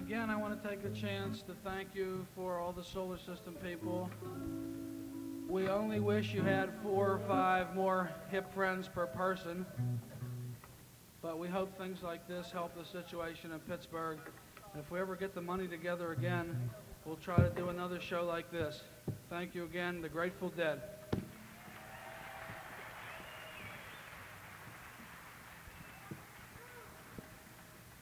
Again, I want to take a chance to thank you for all the solar system people. We only wish you had 4 or 5 more hip friends per person, but we hope things like this help the situation in Pittsburgh. And if we ever get the money together again, we'll try to do another show like this. Thank you again, the Grateful Dead.